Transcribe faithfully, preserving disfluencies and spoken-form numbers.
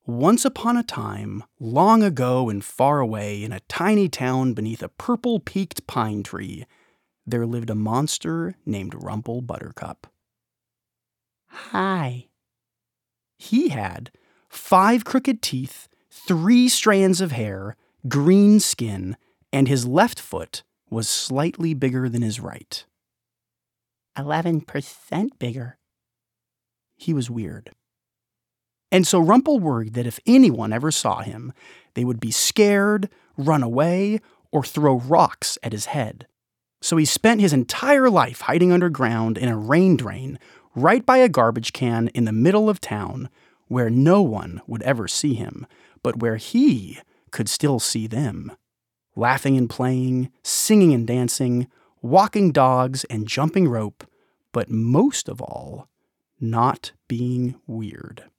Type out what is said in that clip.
Once upon a time, long ago and far away, in a tiny town beneath a purple-peaked pine tree, there lived a monster named Rumple Buttercup. Hi. He had five crooked teeth, three strands of hair, green skin, and his left foot was slightly bigger than his right. Eleven percent bigger. He was weird. And so Rumple worried that if anyone ever saw him, they would be scared, run away, or throw rocks at his head. So he spent his entire life hiding underground in a rain drain right by a garbage can in the middle of town where no one would ever see him, but where he could still see them. Laughing and playing, singing and dancing, walking dogs and jumping rope, but most of all, not being weird.